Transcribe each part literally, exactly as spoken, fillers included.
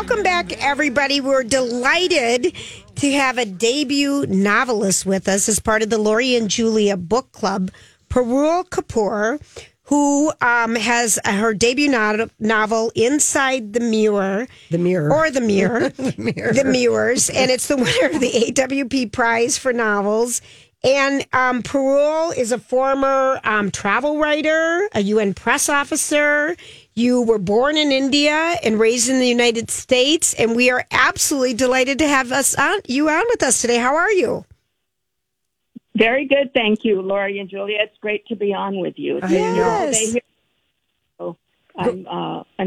Welcome back, everybody. We're delighted to have a debut novelist with us as part of the Lori and Julia Book Club, Parul Kapoor, who um, has her debut no- novel, Inside the Mirror. The Mirror. Or The Mirror. the Mirror. The Mirrors. And it's the winner of the A W P Prize for Novels. And um, Parul is a former um, travel writer, a U N press officer. You were born in India and raised in the United States. And we are absolutely delighted to have us on, you on with us today. How are you? Very good, thank you, Lori and Julia. It's great to be on with you. It's Yes. here. So I'm, uh, I'm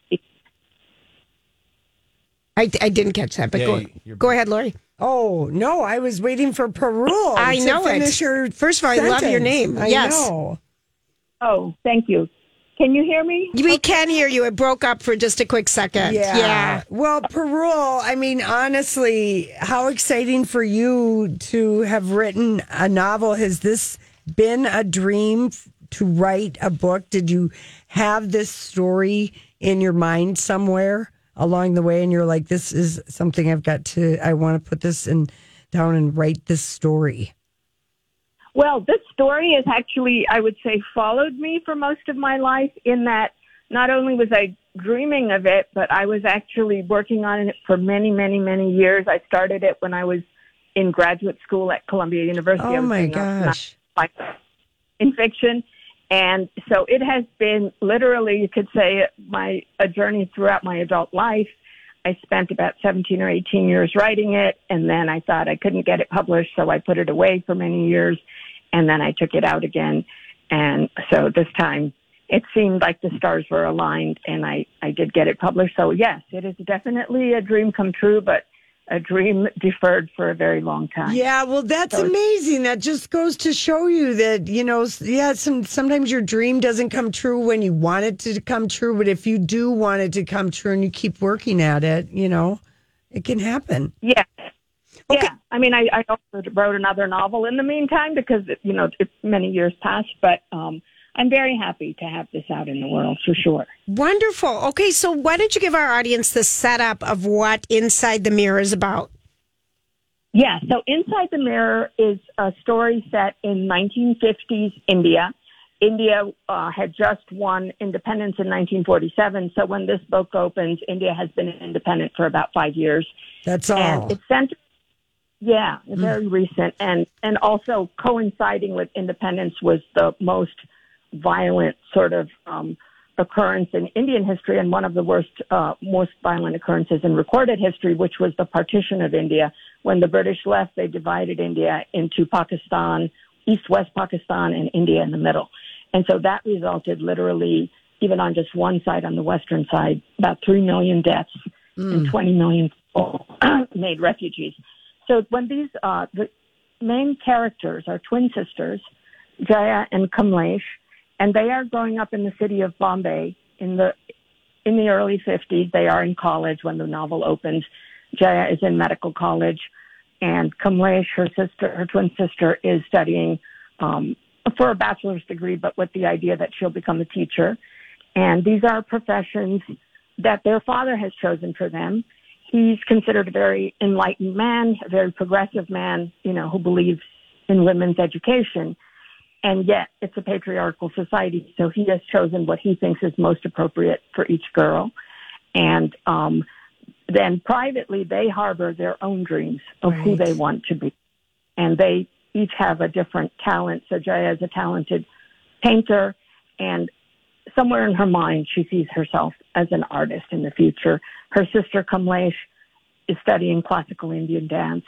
I, I didn't catch that, but Yeah, go, you're- go ahead, Lori. Oh, no, I was waiting for Parul I to know finish it. her First of all, I love your sentence. name. I Yes. know. Oh, thank you. Can you hear me? We can hear you. It broke up for just a quick second. Yeah. Yeah. Well, Parul, I mean, honestly, how exciting for you to have written a novel. Has this been a dream f- to write a book? Did you have this story in your mind somewhere along the way? And you're like, this is something I've got to, I want to put this in down and write this story. Well, this story has actually, I would say, followed me for most of my life in that not only was I dreaming of it, but I was actually working on it for many, many, many years. I started it when I was in graduate school at Columbia University. I Oh was my doing a- gosh. in fiction. And so it has been literally, you could say, my a journey throughout my adult life. I spent about seventeen or eighteen years writing it, and then I thought I couldn't get it published, so I put it away for many years, and then I took it out again. And so this time it seemed like the stars were aligned, and I, I did get it published. So yes, it is definitely a dream come true, but a dream deferred for a very long time. Yeah, well, that's So- amazing. That just goes to show you that, you know, s- yeah, some, sometimes your dream doesn't come true when you want it to come true. But if you do want it to come true and you keep working at it, you know, it can happen. Yeah. Yeah. I mean, I, I also wrote another novel in the meantime because, you know, it's many years passed, but um, I'm very happy to have this out in the world for sure. Wonderful. Okay, so why don't you give our audience the setup of what Inside the Mirror is about? Yeah. So Inside the Mirror is a story set in nineteen fifties India. India uh, had just won independence in nineteen forty-seven. So when this book opens, India has been independent for about five years. That's all. And it's centered, yeah, very recent. And, and also coinciding with independence was the most violent sort of um, occurrence in Indian history and one of the worst, uh, most violent occurrences in recorded history, which was the partition of India. When the British left, they divided India into Pakistan, East-West Pakistan, and India in the middle. And so that resulted literally, even on just one side, on the western side, about three million deaths and twenty million people made refugees. So when these, uh, the main characters are twin sisters, Jaya and Kamlesh, and they are growing up in the city of Bombay in the in the early fifties. They are in college when the novel opens. Jaya is in medical college, and Kamlesh, her sister, her twin sister, is studying um, for a bachelor's degree, but with the idea that she'll become a teacher. And these are professions that their father has chosen for them. He's considered a very enlightened man, a very progressive man, you know, who believes in women's education. And yet it's a patriarchal society. So he has chosen what he thinks is most appropriate for each girl. And um, then privately, they harbor their own dreams of Right. who they want to be. And they each have a different talent. So Jaya is a talented painter, and somewhere in her mind, she sees herself as an artist in the future. Her sister Kamlesh is studying classical Indian dance,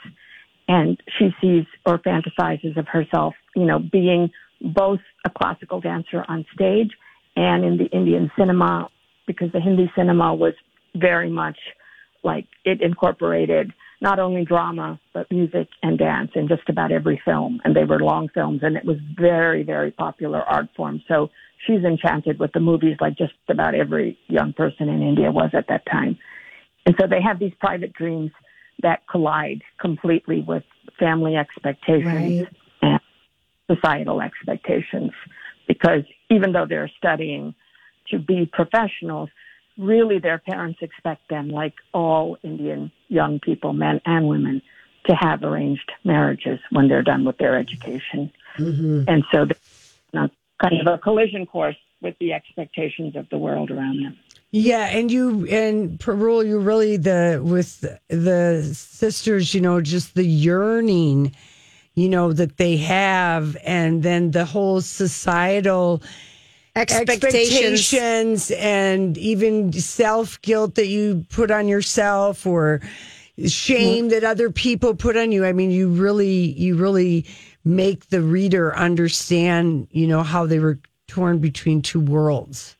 and she sees or fantasizes of herself, you know, being both a classical dancer on stage and in the Indian cinema, because the Hindi cinema was very much like it incorporated not only drama, but music and dance in just about every film. And they were long films, and it was very, very popular art form. So she's enchanted with the movies like just about every young person in India was at that time. And so they have these private dreams that collide completely with family expectations Right. and societal expectations. Because even though they're studying to be professionals, really their parents expect them, like all Indian young people, men and women, to have arranged marriages when they're done with their education. Mm-hmm. And so there's you know, kind of a collision course with the expectations of the world around them. Yeah, and you and Parul, you really the with the sisters, you know, just the yearning, you know, that they have, and then the whole societal expectations, expectations and even self guilt that you put on yourself, or shame mm-hmm. that other people put on you. I mean, you really, you really make the reader understand, you know, how they were torn between two worlds.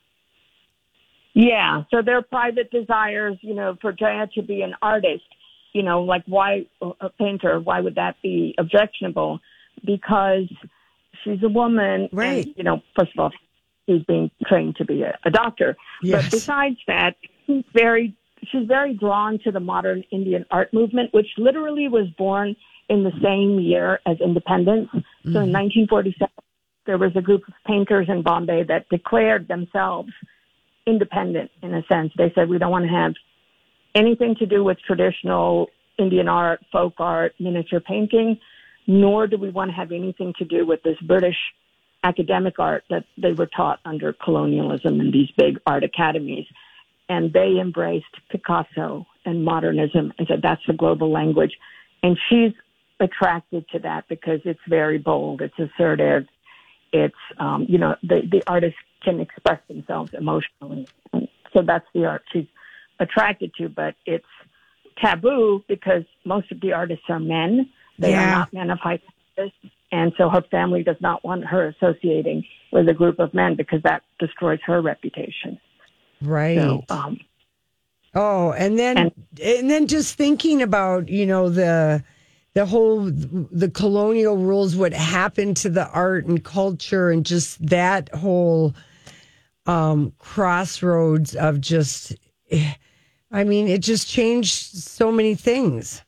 Yeah, so their private desires, you know, for Jaya to be an artist, you know, like why a painter, why would that be objectionable? Because she's a woman, right? And, you know, first of all, she's being trained to be a, a doctor. Yes. But besides that, she's very, she's very drawn to the modern Indian art movement, which literally was born in the same year as independence. Mm-hmm. So in nineteen forty-seven, there was a group of painters in Bombay that declared themselves independent, in a sense. They said, we don't want to have anything to do with traditional Indian art, folk art, miniature painting, nor do we want to have anything to do with this British academic art that they were taught under colonialism in these big art academies. And they embraced Picasso and modernism and said, that's the global language. And she's attracted to that because it's very bold, it's assertive, it's, um, you know, the, the artists can express themselves emotionally. And so that's the art she's attracted to, but it's taboo because most of the artists are men. They yeah. are not men of high status. And so her family does not want her associating with a group of men because that destroys her reputation. Right. So, um, oh, and then, and, and then just thinking about, you know, the, the whole, the colonial rules, what happened to the art and culture, and just that whole um, crossroads of just, I mean, it just changed so many things.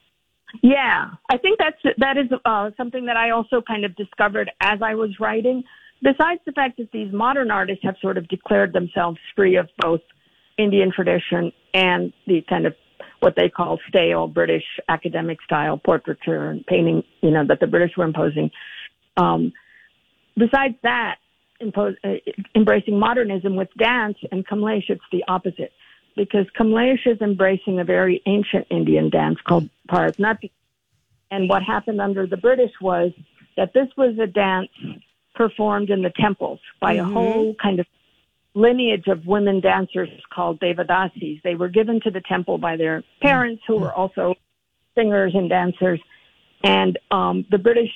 Yeah, I think that's that is uh, something that I also kind of discovered as I was writing. Besides the fact that these modern artists have sort of declared themselves free of both Indian tradition and the kind of what they call stale British academic style portraiture and painting, you know, that the British were imposing. Um, besides that, impose, uh, embracing modernism with dance and Kamlesh, it's the opposite. Because Kamlesh is embracing a very ancient Indian dance called Bharatanatyam. And what happened under the British was that this was a dance performed in the temples by mm-hmm. a whole kind of lineage of women dancers called Devadasis. They were given to the temple by their parents, who were also singers and dancers. And um, the British,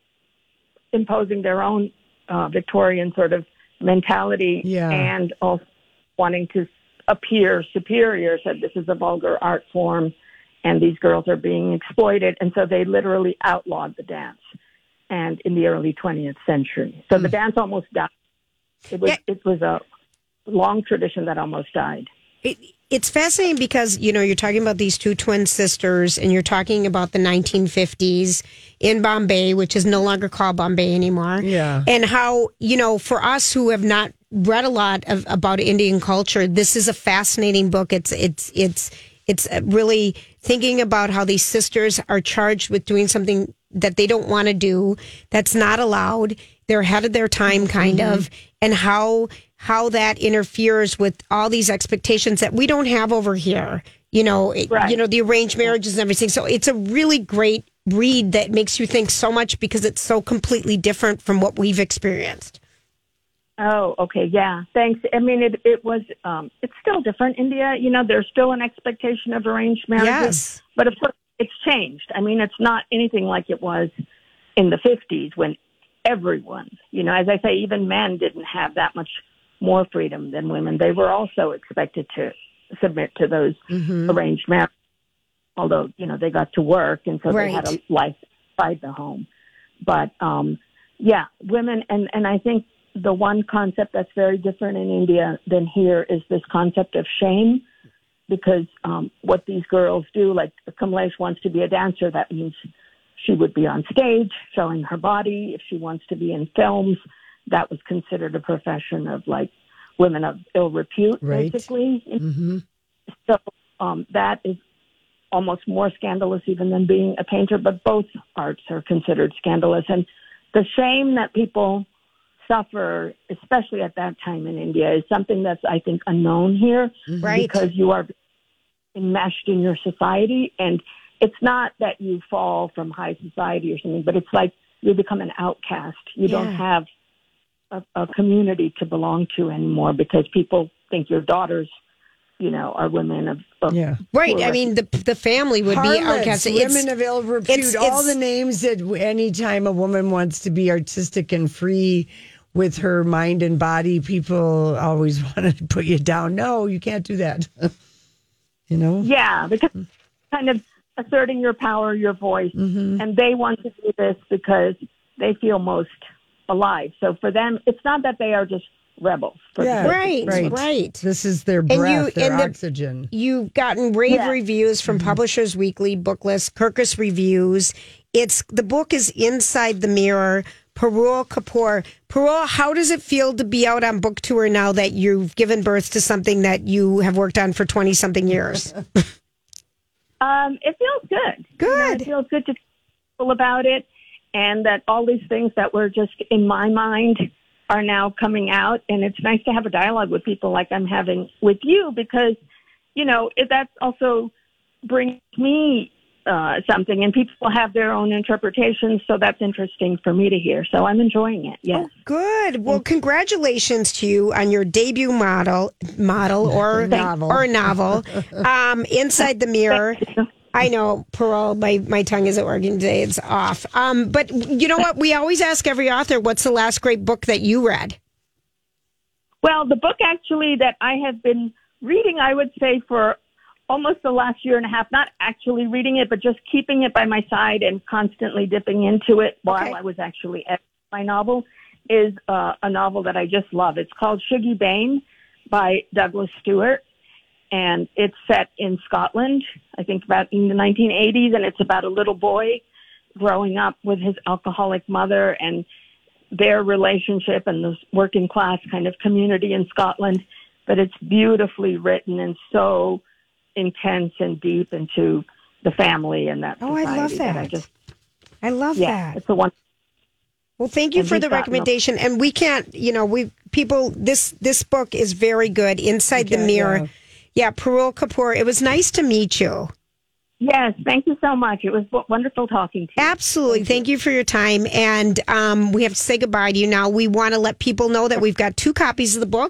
imposing their own uh, Victorian sort of mentality yeah. and also wanting to appear superior, said this is a vulgar art form and these girls are being exploited. And so they literally outlawed the dance. And in the early twentieth century. So mm. the dance almost died. It was, yeah. it was a long tradition that almost died. It, it's fascinating because, you know, you're talking about these two twin sisters and you're talking about the nineteen fifties in Bombay, which is no longer called Bombay anymore. Yeah. And how, you know, for us who have not read a lot of, about Indian culture, this is a fascinating book. It's, it's, it's, it's really thinking about how these sisters are charged with doing something that they don't want to do, that's not allowed. They're ahead of their time, kind mm-hmm. of, and how how that interferes with all these expectations that we don't have over here. You know, right. you know, the arranged marriages and everything. So it's a really great read that makes you think so much because it's so completely different from what we've experienced. Oh, okay, yeah, thanks. I mean, it it was um, it's still different. India, you know, there's still an expectation of arranged marriages, yes. but of course. It's changed. I mean, it's not anything like it was in the fifties when everyone, you know, as I say, even men didn't have that much more freedom than women. They were also expected to submit to those mm-hmm. arranged marriages, although, you know, they got to work and so right. they had a life outside the home. But, um, yeah, women, and, and I think the one concept that's very different in India than here is this concept of shame. Because um, what these girls do, like Kamlesh wants to be a dancer, that means she would be on stage showing her body. If she wants to be in films, that was considered a profession of like women of ill repute, Right. basically. Mm-hmm. So um, that is almost more scandalous even than being a painter, but both arts are considered scandalous. And the shame that people suffer, especially at that time in India, is something that's, I think, unknown here. Right. Because you are enmeshed in your society. And it's not that you fall from high society or something, but it's like you become an outcast. You Yeah. don't have a, a community to belong to anymore because people think your daughters, you know, are women of, of Yeah. Right. poor I mean, the the family would be Harlots, outcast. women of ill repute, it's- all it's- the names that anytime a woman wants to be artistic and free with her mind and body, people always want to put you down. No, you can't do that. You know? Yeah, because kind of asserting your power, your voice, Mm-hmm. and they want to do this because they feel most alive. So for them, it's not that they are just rebels. For Yeah. the- Right, Right. right. This is their you- breath, their and the- oxygen. You've gotten rave Yeah. reviews from Publishers Weekly, Booklist, Kirkus Reviews. It's the book is Inside the Mirror. Parul Kapoor. Parul, how does it feel to be out on book tour now that you've given birth to something that you have worked on for twenty something years? Um, it feels good. You know, Good. it feels good to tell people about it, and that all these things that were just in my mind are now coming out. And it's nice to have a dialogue with people like I'm having with you because, you know, it, that also brings me uh, something, and people have their own interpretations. So that's interesting for me to hear. So I'm enjoying it. Yes. Good. Well, congratulations to you on your debut model, model or Novel. or novel, um, Inside the Mirror. I know, Parole, my, my tongue isn't working today. It's off. Um, but you know what? We always ask every author, what's the last great book that you read? Well, the book actually that I have been reading, I would say for almost the last year and a half, not actually reading it, but just keeping it by my side and constantly dipping into it while Okay. I was actually editing my novel, is uh, a novel that I just love. It's called Shuggie Bain by Douglas Stewart, and it's set in Scotland, I think about in the nineteen eighties, and it's about a little boy growing up with his alcoholic mother and their relationship and this working class kind of community in Scotland. But it's beautifully written and so intense and deep into the family and that Oh, I society love that. I just, I love yeah, that. it's a one. Well, thank you And for we've the gotten a- recommendation. And we can't, you know, we people. This this book is very good. Inside the Okay, Mirror. yeah. Yeah, Parul Kapoor. It was nice to meet you. Yes, thank you so much. It was w- wonderful talking to you. Absolutely. Thank you for your time. And um, we have to say goodbye to you now. We want to let people know that we've got two copies of the book.